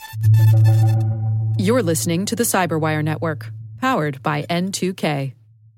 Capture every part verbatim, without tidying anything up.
You're listening to the Cyberwire Network, powered by N two K.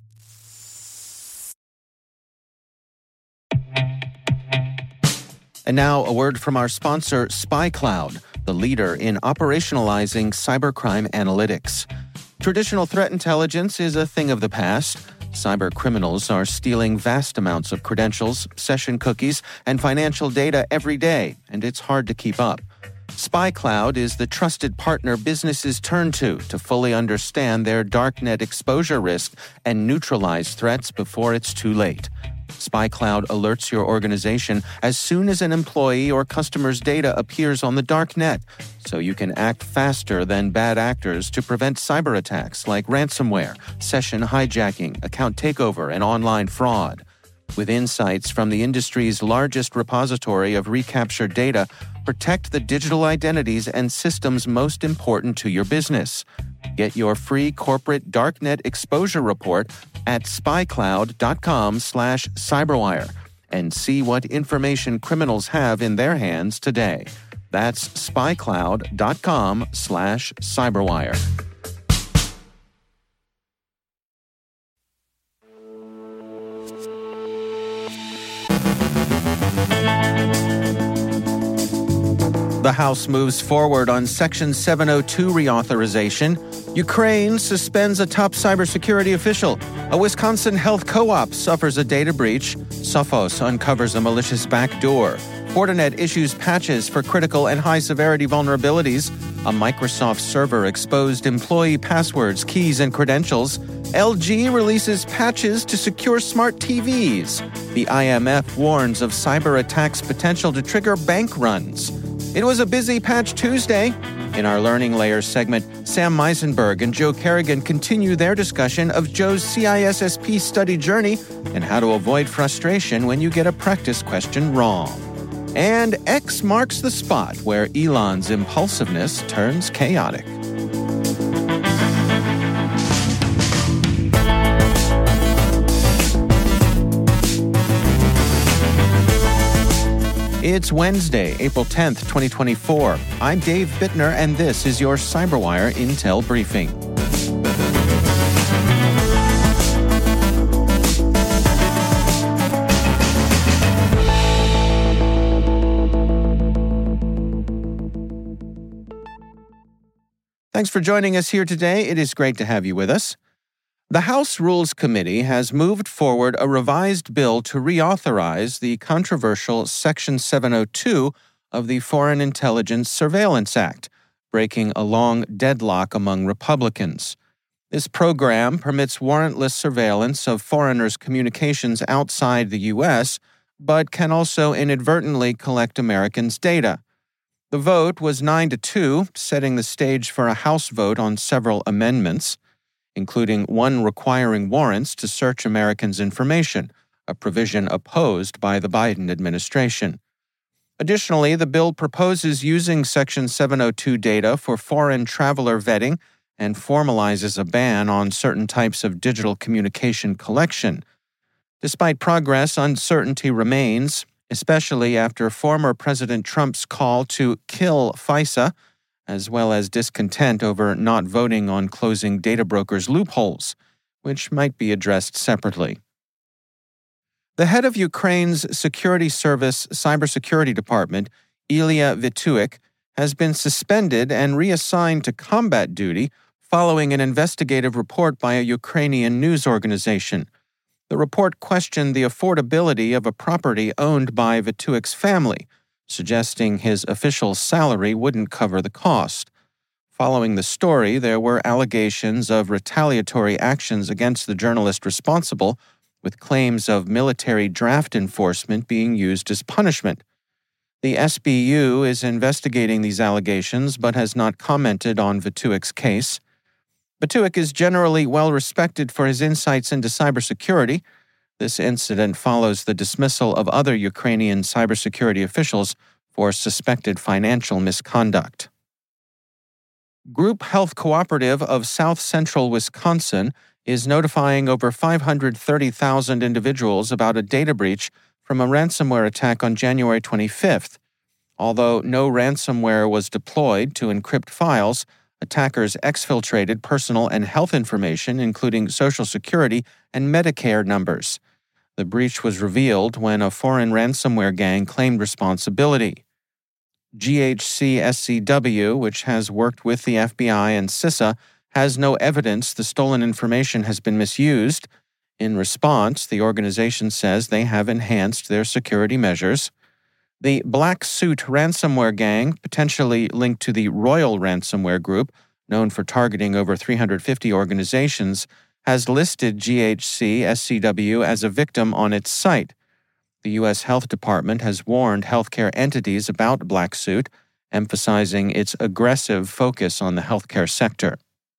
And now, a word from our sponsor, SpyCloud, the leader in operationalizing cybercrime analytics. Traditional threat intelligence is a thing of the past. Cyber criminals are stealing vast amounts of credentials, session cookies, and financial data every day, and it's hard to keep up. SpyCloud is the trusted partner businesses turn to to fully understand their darknet exposure risk and neutralize threats before it's too late. SpyCloud alerts your organization as soon as an employee or customer's data appears on the darknet, so you can act faster than bad actors to prevent cyber attacks like ransomware, session hijacking, account takeover, and online fraud. With insights from the industry's largest repository of recaptured data, protect the digital identities and systems most important to your business. Get your free corporate darknet exposure report at spycloud.com slash cyberwire and see what information criminals have in their hands today. That's spycloud.com slash cyberwire. The House moves forward on Section seven oh two reauthorization. Ukraine suspends a top cybersecurity official. A Wisconsin health co-op suffers a data breach. Sophos uncovers a malicious backdoor. Fortinet issues patches for critical and high-severity vulnerabilities. A Microsoft server exposed employee passwords, keys, and credentials. L G releases patches to secure smart T Vs. The I M F warns of cyber attacks' potential to trigger bank runs. It was a busy Patch Tuesday. In our Learning Layers segment, Sam Meisenberg and Joe Kerrigan continue their discussion of Joe's C I S S P study journey and how to avoid frustration when you get a practice question wrong. And X marks the spot where Elon's impulsiveness turns chaotic. It's Wednesday, April tenth, twenty twenty-four. I'm Dave Bittner, and this is your CyberWire Intel Briefing. Thanks for joining us here today. It is great to have you with us. The House Rules Committee has moved forward a revised bill to reauthorize the controversial Section seven oh two of the Foreign Intelligence Surveillance Act, breaking a long deadlock among Republicans. This program permits warrantless surveillance of foreigners' communications outside the U S, but can also inadvertently collect Americans' data. The vote was nine to two, setting the stage for a House vote on several amendments, including one requiring warrants to search Americans' information, a provision opposed by the Biden administration. Additionally, the bill proposes using Section seven oh two data for foreign traveler vetting and formalizes a ban on certain types of digital communication collection. Despite progress, uncertainty remains, especially after former President Trump's call to kill FISA, as well as discontent over not voting on closing data brokers' loopholes, which might be addressed separately. The head of Ukraine's Security Service Cybersecurity Department, Ilya Vituik, has been suspended and reassigned to combat duty following an investigative report by a Ukrainian news organization. The report questioned the affordability of a property owned by Vituik's family, suggesting his official salary wouldn't cover the cost. Following the story, there were allegations of retaliatory actions against the journalist responsible, with claims of military draft enforcement being used as punishment. The S B U is investigating these allegations but has not commented on Vituik's case. Vituik is generally well respected for his insights into cybersecurity. This incident follows the dismissal of other Ukrainian cybersecurity officials for suspected financial misconduct. Group Health Cooperative of South Central Wisconsin is notifying over five hundred thirty thousand individuals about a data breach from a ransomware attack on January twenty-fifth. Although no ransomware was deployed to encrypt files, attackers exfiltrated personal and health information, including Social Security and Medicare numbers. The breach was revealed when a foreign ransomware gang claimed responsibility. G H C S C W, which has worked with the F B I and CISA, has no evidence the stolen information has been misused. In response, the organization says they have enhanced their security measures. The Black Suit ransomware gang, potentially linked to the Royal Ransomware Group, known for targeting over three hundred fifty organizations, has listed G H C S C W as a victim on its site. The U S Health Department has warned healthcare entities about Black Suit, emphasizing its aggressive focus on the healthcare sector.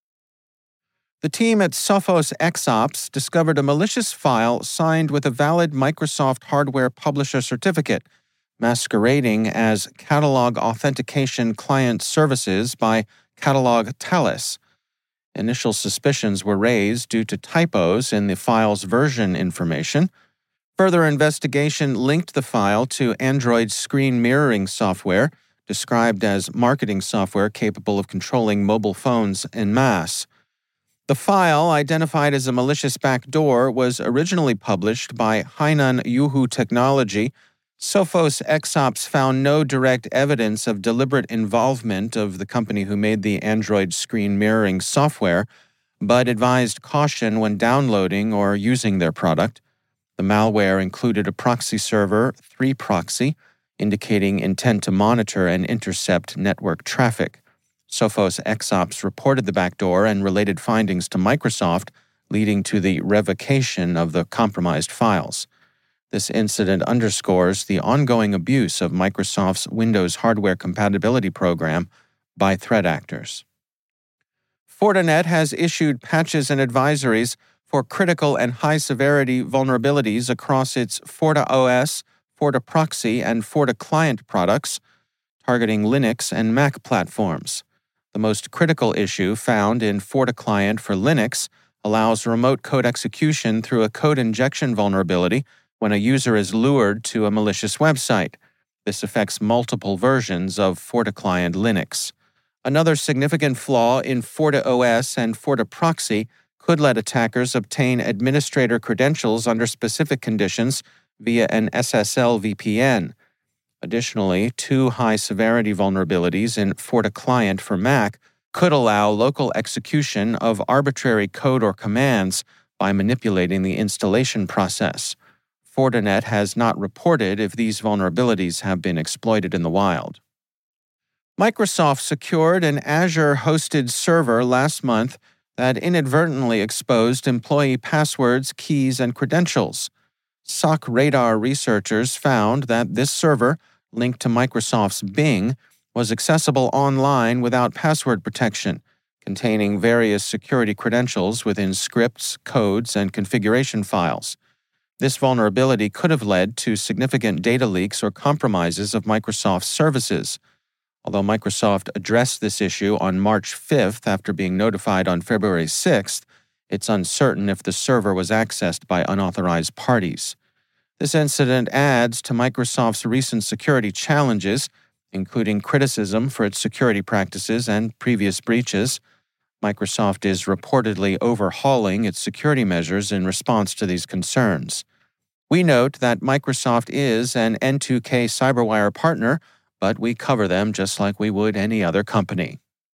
The team at Sophos XOps discovered a malicious file signed with a valid Microsoft Hardware Publisher Certificate, masquerading as Catalog Authentication Client Services by Catalog Talis. Initial suspicions were raised due to typos in the file's version information. Further investigation linked the file to Android screen mirroring software, described as marketing software capable of controlling mobile phones en masse. The file, identified as a malicious backdoor, was originally published by Hainan Yuhu Technology. Sophos XOps found no direct evidence of deliberate involvement of the company who made the Android screen mirroring software, but advised caution when downloading or using their product. The malware included a proxy server, three proxy, indicating intent to monitor and intercept network traffic. Sophos XOps reported the backdoor and related findings to Microsoft, leading to the revocation of the compromised files. This incident underscores the ongoing abuse of Microsoft's Windows hardware compatibility program by threat actors. Fortinet has issued patches and advisories for critical and high-severity vulnerabilities across its FortiOS, FortiProxy, and FortiClient products, targeting Linux and Mac platforms. The most critical issue found in FortiClient for Linux allows remote code execution through a code injection vulnerability when a user is lured to a malicious website. This affects multiple versions of FortiClient Linux. Another significant flaw in FortiOS and FortiProxy could let attackers obtain administrator credentials under specific conditions via an S S L V P N. Additionally, two high-severity vulnerabilities in FortiClient for Mac could allow local execution of arbitrary code or commands by manipulating the installation process. Fortinet has not reported if these vulnerabilities have been exploited in the wild. Microsoft secured an Azure-hosted server last month that inadvertently exposed employee passwords, keys, and credentials. SOCRadar researchers found that this server, linked to Microsoft's Bing, was accessible online without password protection, containing various security credentials within scripts, codes, and configuration files. This vulnerability could have led to significant data leaks or compromises of Microsoft's services. Although Microsoft addressed this issue on March fifth after being notified on February sixth, it's uncertain if the server was accessed by unauthorized parties. This incident adds to Microsoft's recent security challenges, including criticism for its security practices and previous breaches. Microsoft is reportedly overhauling its security measures in response to these concerns. We note that Microsoft is an N two K CyberWire partner, but we cover them just like we would any other company.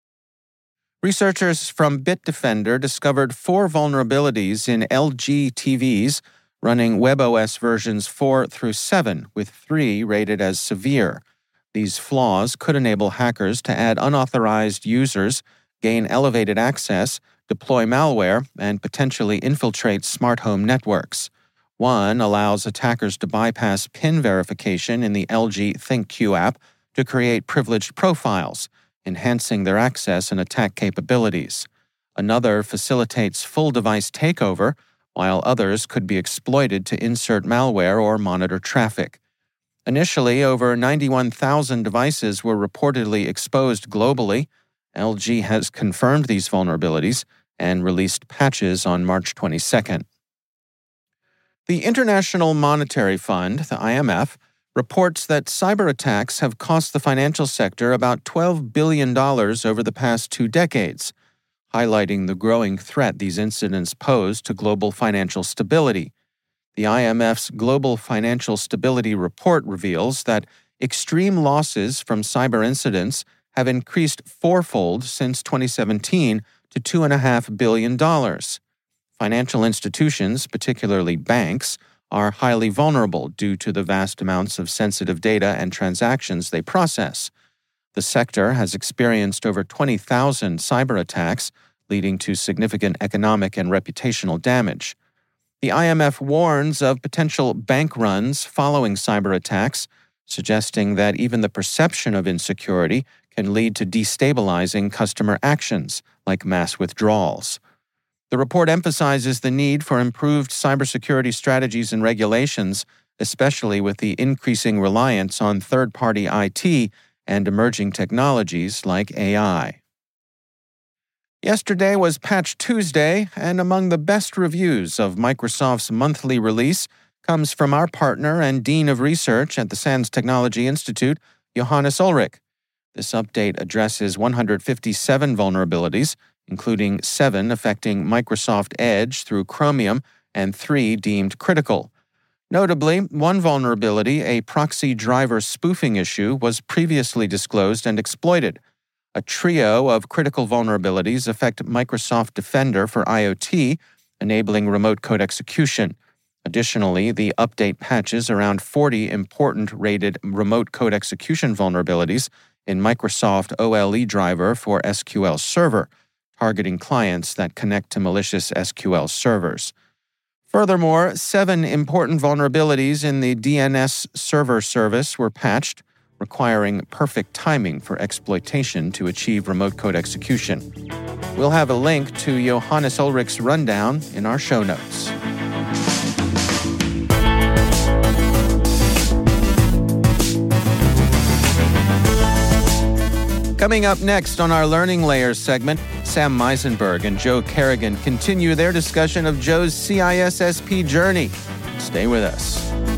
Researchers from Bitdefender discovered four vulnerabilities in L G T Vs running WebOS versions four through seven, with three rated as severe. These flaws could enable hackers to add unauthorized users, gain elevated access, deploy malware, and potentially infiltrate smart home networks. One allows attackers to bypass PIN verification in the L G ThinkQ app to create privileged profiles, enhancing their access and attack capabilities. Another facilitates full device takeover, while others could be exploited to insert malware or monitor traffic. Initially, over ninety-one thousand devices were reportedly exposed globally. L G has confirmed these vulnerabilities and released patches on March twenty-second. The International Monetary Fund, the I M F, reports that cyber attacks have cost the financial sector about twelve billion dollars over the past two decades, highlighting the growing threat these incidents pose to global financial stability. The I M F's Global Financial Stability Report reveals that extreme losses from cyber incidents have increased fourfold since twenty seventeen to two point five billion dollars. Financial institutions, particularly banks, are highly vulnerable due to the vast amounts of sensitive data and transactions they process. The sector has experienced over twenty thousand cyber attacks, leading to significant economic and reputational damage. The I M F warns of potential bank runs following cyber attacks, suggesting that even the perception of insecurity can lead to destabilizing customer actions, like mass withdrawals. The report emphasizes the need for improved cybersecurity strategies and regulations, especially with the increasing reliance on third-party I T and emerging technologies like A I. Yesterday was Patch Tuesday, and among the best reviews of Microsoft's monthly release comes from our partner and Dean of Research at the SANS Technology Institute, Johannes Ulrich. This update addresses one hundred fifty-seven vulnerabilities, including seven affecting Microsoft Edge through Chromium and three deemed critical. Notably, one vulnerability, a proxy driver spoofing issue, was previously disclosed and exploited. A trio of critical vulnerabilities affect Microsoft Defender for IoT, enabling remote code execution. Additionally, the update patches around forty important rated remote code execution vulnerabilities in Microsoft O L E driver for S Q L Server, targeting clients that connect to malicious S Q L servers. Furthermore, seven important vulnerabilities in the D N S server service were patched, requiring perfect timing for exploitation to achieve remote code execution. We'll have a link to Johannes Ulrich's rundown in our show notes. Coming up next on our Learning Layers segment, Sam Meisenberg and Joe Kerrigan continue their discussion of Joe's C I S S P journey. Stay with us.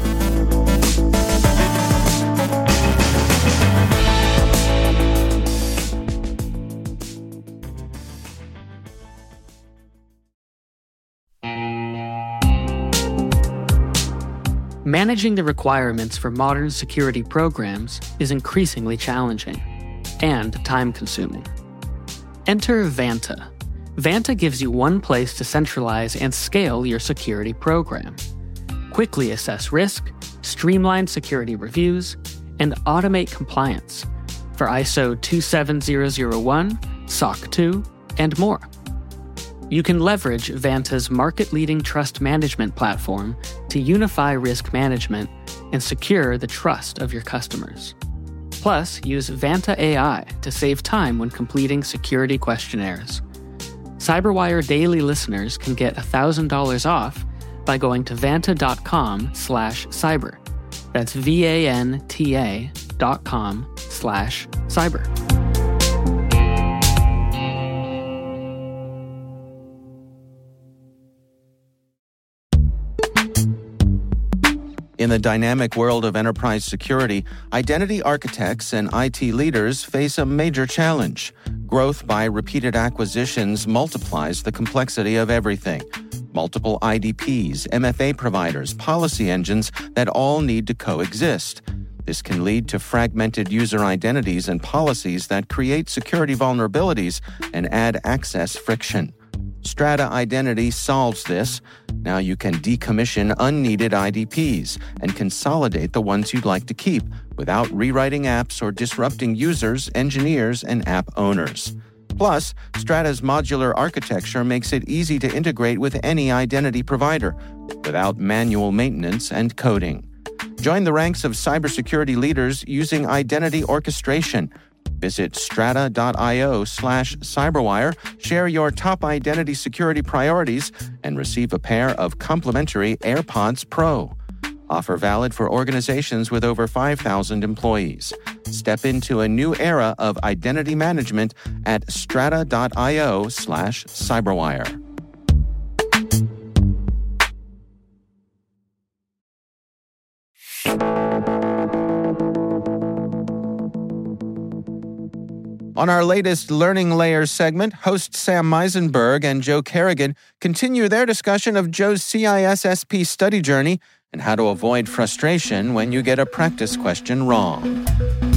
Managing the requirements for modern security programs is increasingly challenging and time-consuming. Enter Vanta. Vanta gives you one place to centralize and scale your security program. Quickly assess risk, streamline security reviews, and automate compliance for I S O two seven zero zero one, S O C two, and more. You can leverage Vanta's market-leading trust management platform to unify risk management and secure the trust of your customers. Plus, use Vanta A I to save time when completing security questionnaires. CyberWire Daily listeners can get one thousand dollars off by going to vanta.com slash cyber. That's V-A-N-T-A dot com slash cyber. In the dynamic world of enterprise security, identity architects and I T leaders face a major challenge. Growth by repeated acquisitions multiplies the complexity of everything. Multiple I D Ps, M F A providers, policy engines that all need to coexist. This can lead to fragmented user identities and policies that create security vulnerabilities and add access friction. Strata Identity solves this. Now you can decommission unneeded I D Ps and consolidate the ones you'd like to keep without rewriting apps or disrupting users, engineers, and app owners. Plus, Strata's modular architecture makes it easy to integrate with any identity provider without manual maintenance and coding. Join the ranks of cybersecurity leaders using identity orchestration. Visit strata.io slash cyberwire, share your top identity security priorities, and receive a pair of complimentary AirPods Pro. Offer valid for organizations with over five thousand employees. Step into a new era of identity management at strata.io slash cyberwire. On our latest Learning Layers segment, hosts Sam Meisenberg and Joe Kerrigan continue their discussion of Joe's C I S S P study journey and how to avoid frustration when you get a practice question wrong.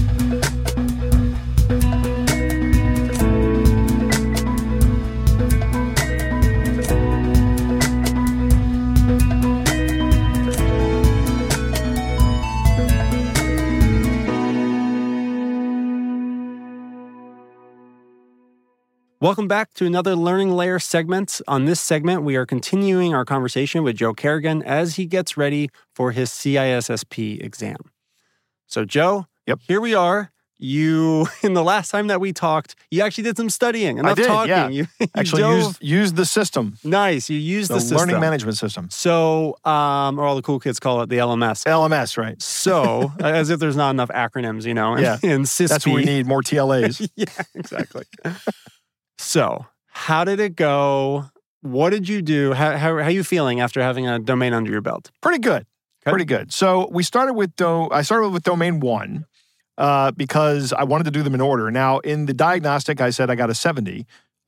Welcome back to another Learning Layer segment. On this segment, we are continuing our conversation with Joe Kerrigan as he gets ready for his C I S S P exam. So, Joe, yep. Here we are. You, in the last time that we talked, you actually did some studying. Enough I did, talking. yeah. You, you actually dove, used, used the system. Nice. You used the, the system. learning management system. So, um, or all the cool kids call it the L M S. L M S, right. So, as if there's not enough acronyms, you know, in, yeah. in S I S P. That's what we need, more T L As. Yeah, exactly. So, how did it go? What did you do? How, how, how are you feeling after having a domain under your belt? Pretty good. Okay. Pretty good. So, we started with, do- I started with domain one uh, because I wanted to do them in order. Now, in the diagnostic, I said I got a seventy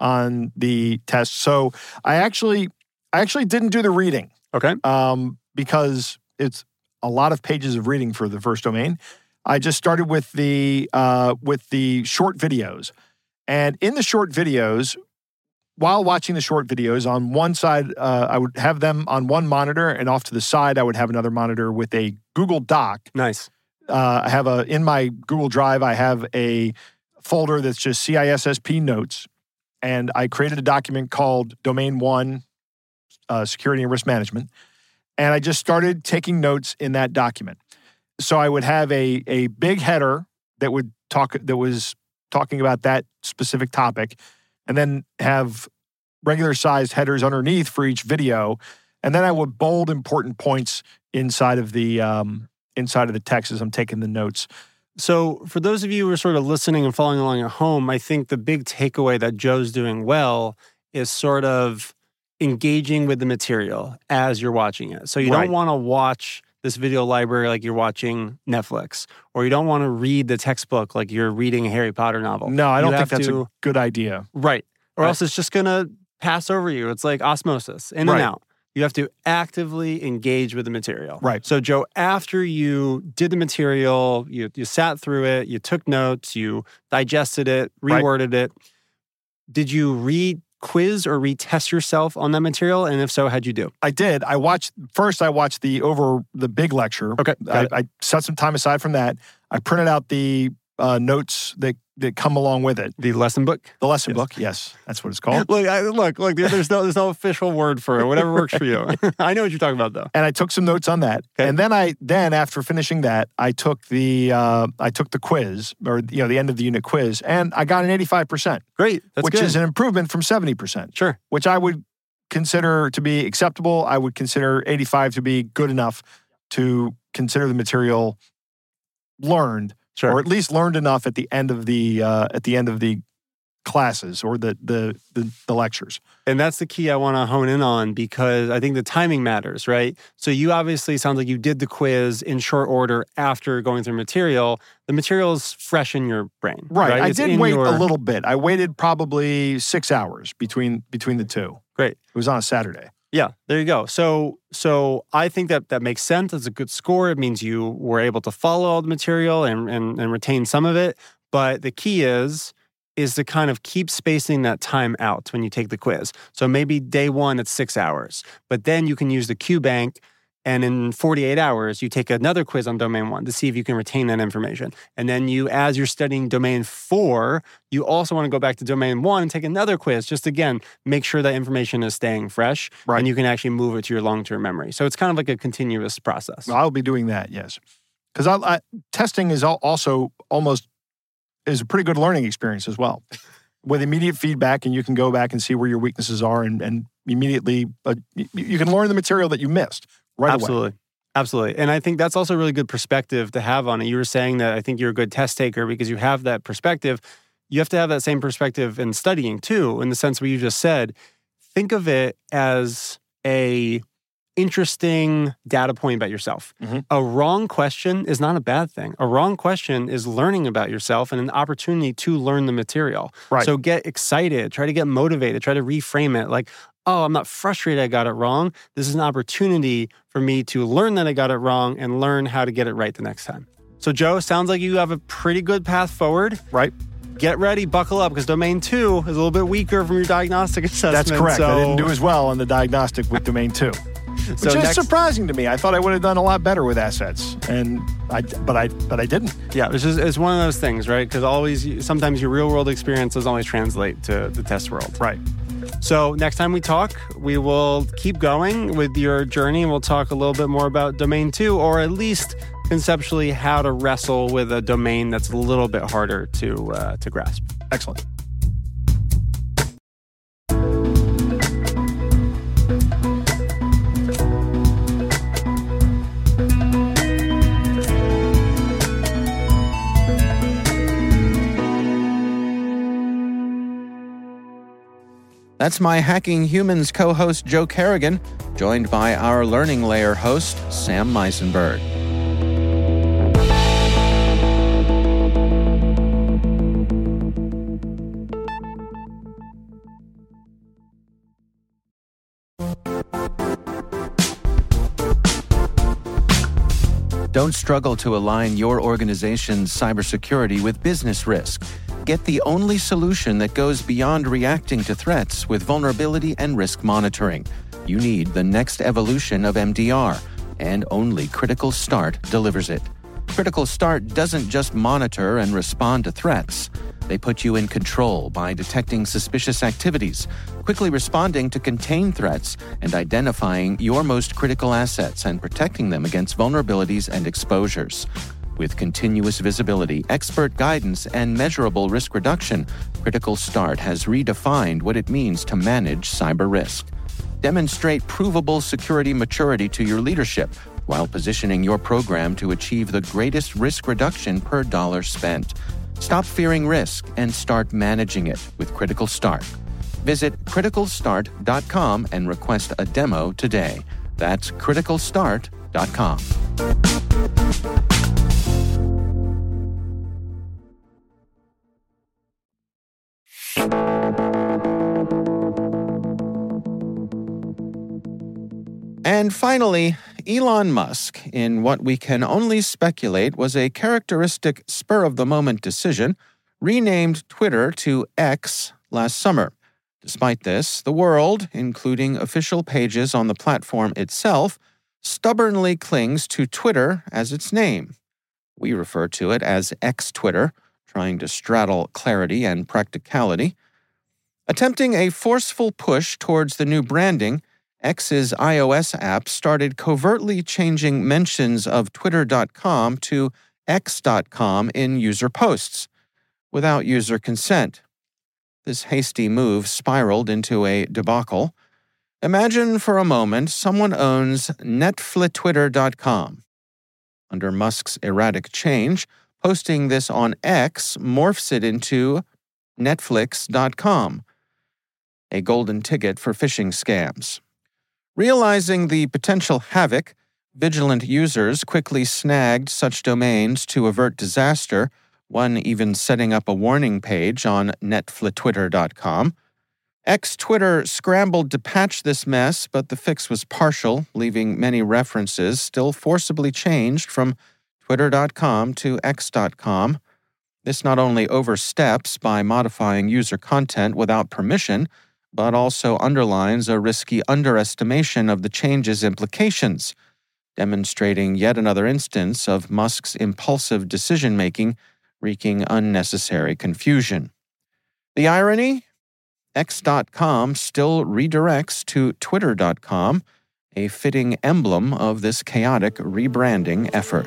on the test. So, I actually, I actually didn't do the reading. Okay. Um, because it's a lot of pages of reading for the first domain. I just started with the uh, with the short videos. And in the short videos, while watching the short videos, on one side, uh, I would have them on one monitor, and off to the side, I would have another monitor with a Google Doc. Nice. Uh, I have a, in my Google Drive, I have a folder that's just C I S S P notes, and I created a document called Domain One, uh, Security and Risk Management, and I just started taking notes in that document. So I would have a a big header that would talk, that was talking about that specific topic, and then have regular sized headers underneath for each video. And then I would bold important points inside of the um, inside of the text as I'm taking the notes. So for those of you who are sort of listening and following along at home, I think the big takeaway that Joe's doing well is sort of engaging with the material as you're watching it. So you Right. don't want to watch this video library like you're watching Netflix, or you don't want to read the textbook like you're reading a Harry Potter novel. No, I You don't have think that's to, a good idea. Right. Or Right. else it's just going to pass over you. It's like osmosis, in Right. and out. You have to actively engage with the material. Right. So, Joe, after you did the material, you you sat through it, you took notes, you digested it, Right. reworded it, did you re-quiz or retest yourself on that material? And if so, how'd you do? I did. I watched, first I watched the over the big lecture. Okay, I, got it. I set some time aside from that. I printed out the uh, notes that, that come along with it. The lesson book? The lesson Yes. book, yes, that's what it's called. Look, I, look, look, there's no, there's no official word for it. Whatever works for you. I know what you're talking about, though. And I took some notes on that. Okay. And then I then after finishing that, I took the uh, I took the quiz, or you know the end of the unit quiz, and I got an eighty-five percent, Great. That's which good. is an improvement from seventy percent, Sure. which I would consider to be acceptable. I would consider eighty-five to be good enough to consider the material learned, Sure. or at least learned enough at the end of the uh, at the end of the classes or the the the, the lectures. And that's the key I want to hone in on, because I think the timing matters, right? So you obviously sounds like you did the quiz in short order after going through material. The material is fresh in your brain. Right. right? I It's did in wait your- a little bit. I waited probably six hours between between the two. Great. It was on a Saturday. Yeah, there you go. So so I think that that makes sense. It's a good score. It means you were able to follow all the material and, and, and retain some of it. But the key is, is to kind of keep spacing that time out when you take the quiz. So maybe day one, it's six hours. But then you can use the Q bank, and in forty-eight hours, you take another quiz on domain one to see if you can retain that information. And then you, as you're studying domain four, you also want to go back to domain one and take another quiz. Just again, make sure that information is staying fresh, Right. and you can actually move it to your long-term memory. So it's kind of like a continuous process. Well, I'll be doing that, yes. Because I, I, testing is al- also almost is a pretty good learning experience as well, with immediate feedback, and you can go back and see where your weaknesses are, and, and immediately uh, you, you can learn the material that you missed right Absolutely. away. Absolutely. And I think that's also a really good perspective to have on it. You were saying that I think you're a good test taker because you have that perspective. You have to have that same perspective in studying too, in the sense where you just said, think of it as a interesting data point about yourself. Mm-hmm. A wrong question is not a bad thing. A wrong question is learning about yourself and an opportunity to learn the material. Right. So get excited, try to get motivated, try to reframe it like, oh, I'm not frustrated I got it wrong. This is an opportunity for me to learn that I got it wrong and learn how to get it right the next time. So Joe, sounds like you have a pretty good path forward. Right. Get ready, buckle up, because domain two is a little bit weaker from your diagnostic assessment. That's correct. So... I didn't do as well on the diagnostic with domain two. Which So is next- surprising to me. I thought I would have done a lot better with assets, and I, but I, but I didn't. Yeah, it's just it's one of those things, right? Because always, sometimes your real world experience doesn't always translate to the test world. Right. So next time we talk, we will keep going with your journey, and we'll talk a little bit more about domain two, or at least conceptually how to wrestle with a domain that's a little bit harder to uh, to grasp. Excellent. That's my Hacking Humans co-host Joe Carrigan, joined by our Learning Layer host, Sam Meisenberg. Don't struggle to align your organization's cybersecurity with business risk. Get the only solution that goes beyond reacting to threats with vulnerability and risk monitoring. You need the next evolution of M D R, and only Critical Start delivers it. Critical Start doesn't just monitor and respond to threats. They put you in control by detecting suspicious activities, quickly responding to contain threats, and identifying your most critical assets and protecting them against vulnerabilities and exposures. With continuous visibility, expert guidance, and measurable risk reduction, Critical Start has redefined what it means to manage cyber risk. Demonstrate provable security maturity to your leadership while positioning your program to achieve the greatest risk reduction per dollar spent. Stop fearing risk and start managing it with Critical Start. Visit critical start dot com and request a demo today. That's critical start dot com. And finally, Elon Musk, in what we can only speculate was a characteristic spur-of-the-moment decision, renamed Twitter to X last summer. Despite this, the world, including official pages on the platform itself, stubbornly clings to Twitter as its name. We refer to it as X-Twitter, trying to straddle clarity and practicality. Attempting a forceful push towards the new branding, X's iOS app started covertly changing mentions of twitter dot com to x dot com in user posts, without user consent. This hasty move spiraled into a debacle. Imagine for a moment someone owns netflix twitter dot com. Under Musk's erratic change, posting this on X morphs it into netflix dot com, a golden ticket for phishing scams. Realizing the potential havoc, vigilant users quickly snagged such domains to avert disaster, one even setting up a warning page on netflix twitter dot com. X-Twitter scrambled to patch this mess, but the fix was partial, leaving many references still forcibly changed from twitter dot com to x dot com. This not only oversteps by modifying user content without permission, but also underlines a risky underestimation of the change's implications, demonstrating yet another instance of Musk's impulsive decision-making, wreaking unnecessary confusion. The irony? x dot com still redirects to twitter dot com, a fitting emblem of this chaotic rebranding effort.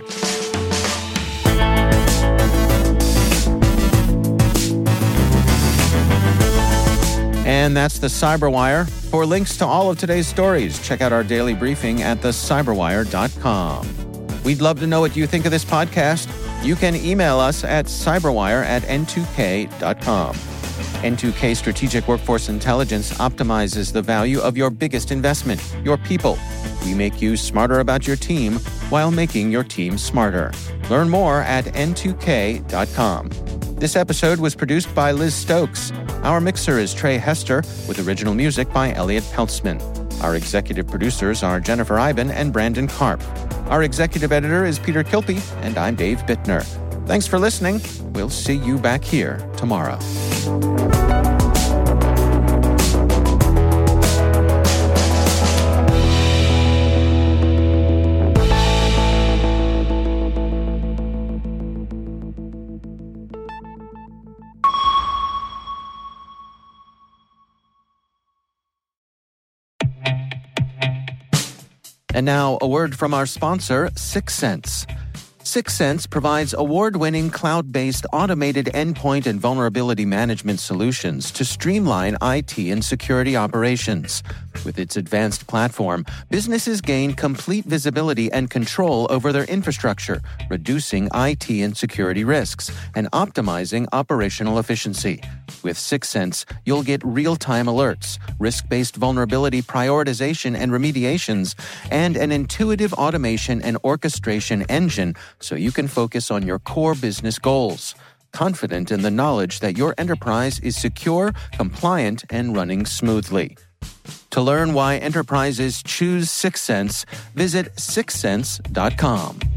And that's the Cyberwire. For links to all of today's stories, check out our daily briefing at the cyberwire dot com. We'd love to know what you think of this podcast. You can email us at cyberwire at n two k dot com. N two K Strategic Workforce Intelligence optimizes the value of your biggest investment, your people. We make you smarter about your team while making your team smarter. Learn more at N two K dot com. This episode was produced by Liz Stokes. Our mixer is Trey Hester, with original music by Elliot Peltzman. Our executive producers are Jennifer Iben and Brandon Karp. Our executive editor is Peter Kilpie, and I'm Dave Bittner. Thanks for listening. We'll see you back here tomorrow. And now, a word from our sponsor, Syxsense. Syxsense provides award-winning cloud-based automated endpoint and vulnerability management solutions to streamline I T and security operations. With its advanced platform, businesses gain complete visibility and control over their infrastructure, reducing I T and security risks and optimizing operational efficiency. With Syxsense, you'll get real-time alerts, risk-based vulnerability prioritization and remediations, and an intuitive automation and orchestration engine so you can focus on your core business goals, confident in the knowledge that your enterprise is secure, compliant, and running smoothly. To learn why enterprises choose Syxsense, visit Syxsense dot com.